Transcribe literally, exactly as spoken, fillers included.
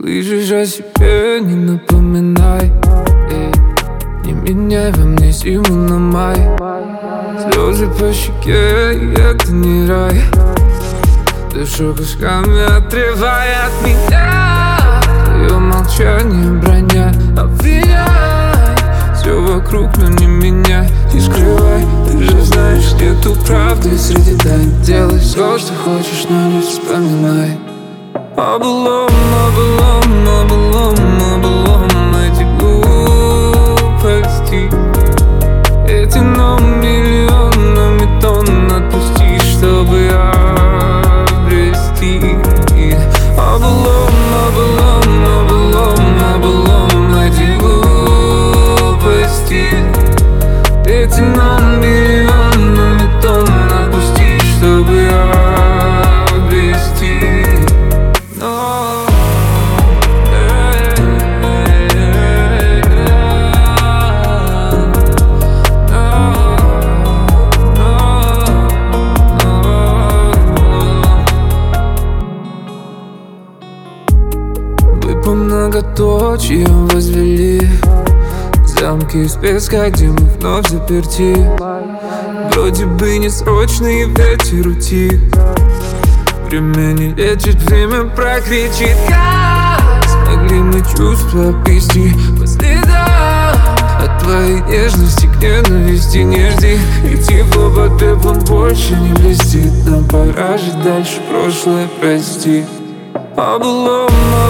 Слышишь, о себе не напоминай. Эй, не меняй во мне зиму на май. Слезы по щеке, и это не рай. Душу кусками отрывай от меня. Твое молчание броня обвиняй. Все вокруг, но не меня. Не скрывай, ты же знаешь, нету правды среди тайн. Делай все, что хочешь, но не вспоминай о былом, о былом, о былом, о былом. Эти глупости, эти нам миллионами тонн. Отпусти, чтобы обрести. О былом, о былом, о былом, о былом. Эти глупости, эти нам миллионами тонн. Отпусти, чтобы обрести. По многоточиям возвели замки из песка, где мы вновь заперти. Вроде бы несрочный ветер утих. Время не лечит, время прокричит. Как смогли мы чувства обвести по следам? От твоей нежности к ненависти не жди. И тепло под теплом больше не блестит. Нам пора жить дальше, прошлое прости. О былом,